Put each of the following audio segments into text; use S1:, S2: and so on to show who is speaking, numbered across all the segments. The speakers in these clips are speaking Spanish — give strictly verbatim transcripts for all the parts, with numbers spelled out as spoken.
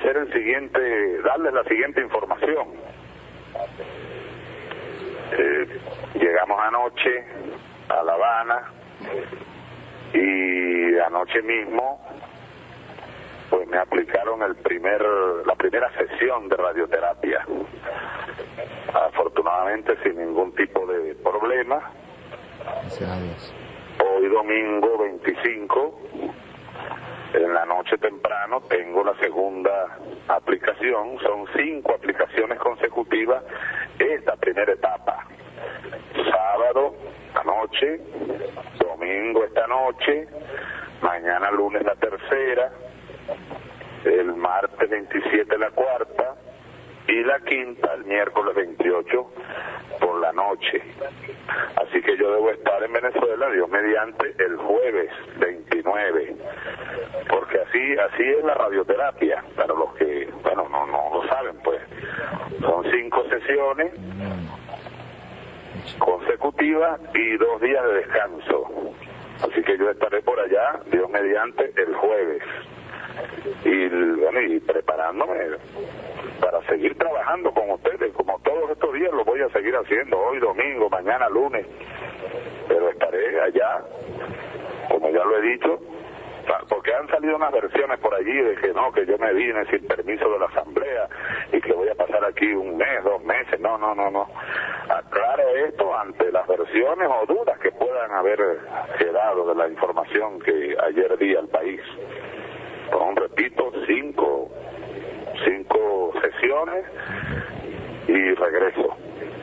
S1: hacer el siguiente, darles la siguiente información. Eh, llegamos anoche a La Habana y anoche mismo pues me aplicaron el primer la primera sesión de radioterapia, afortunadamente sin ningún tipo de problema. Hoy domingo veinticinco en la noche temprano tengo la segunda aplicación. Son cinco aplicaciones consecutivas esta primera etapa: sábado anoche, domingo esta noche, mañana lunes la tercera, el martes veintisiete la cuarta y la quinta el miércoles veintiocho por la noche. Así que yo debo estar en Venezuela, Dios mediante, el jueves veintinueve, porque así así es la radioterapia. Para los que, bueno, no, no lo saben, pues son cinco sesiones consecutivas y dos días de descanso. Así que yo estaré por allá, Dios mediante, el jueves. Y bueno, y preparándome para seguir trabajando con ustedes, como todos estos días lo voy a seguir haciendo, hoy domingo, mañana lunes, pero estaré allá, como ya lo he dicho, porque han salido unas versiones por allí de que no, que yo me vine sin permiso de la asamblea y que voy a pasar aquí un mes, dos meses. No, no, no, no. Aclaro esto ante las versiones o dudas que puedan haber quedado de la información que ayer di al país. Pues, repito, cinco, cinco sesiones y regreso.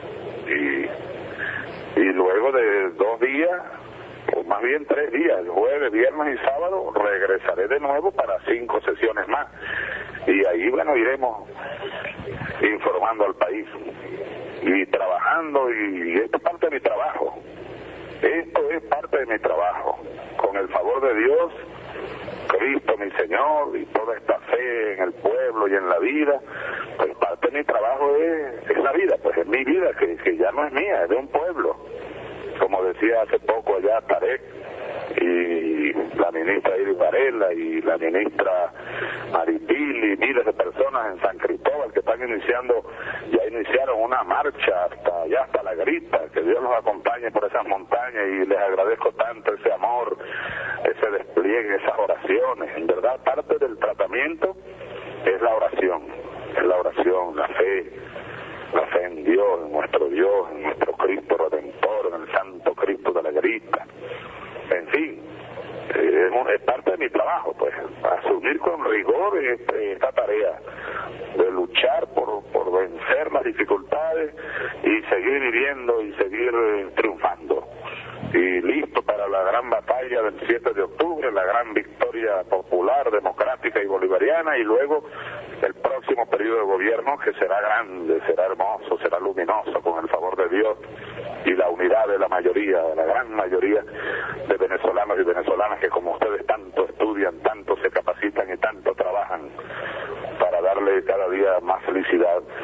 S1: Y, y luego de dos días, o más bien tres días, el jueves, viernes y sábado, regresaré de nuevo para cinco sesiones más. Y ahí, bueno, iremos informando al país y trabajando, y esto es parte de mi trabajo. Esto es parte de mi trabajo. Con el favor de Dios, Cristo mi Señor y toda esta fe en el pueblo y en la vida, pues parte de mi trabajo es, es la vida, pues es mi vida, que, que ya no es mía, es de un pueblo. Como decía hace poco allá Tarek y la ministra Iris Varela y la ministra Maripili y miles de personas en San Cristóbal que están iniciando, ya iniciaron una marcha hasta allá, hasta La Grita. Que Dios los acompañe por esas montañas y les agradezco tanto ese amor, ese despliegue, esas oraciones. En verdad, parte del tratamiento es la oración, es la oración, la fe, la fe en Dios, en nuestro Dios, en nuestro Cristo Redentor, en el Santo Cristo de La Grita. En fin, eh, es parte de mi trabajo, pues, asumir con rigor este, esta tarea de luchar por, por vencer las dificultades y seguir viviendo y seguir eh, triunfando. Y listo para la gran batalla del siete de octubre, la gran victoria popular, democrática y bolivariana, y luego el próximo periodo de gobierno, que será grande, será hermoso, será luminoso, con el favor de Dios y la unidad de la mayoría, de la gran mayoría de venezolanos y venezolanas que, como ustedes, tanto estudian, tanto se capacitan y tanto trabajan para darle cada día más felicidad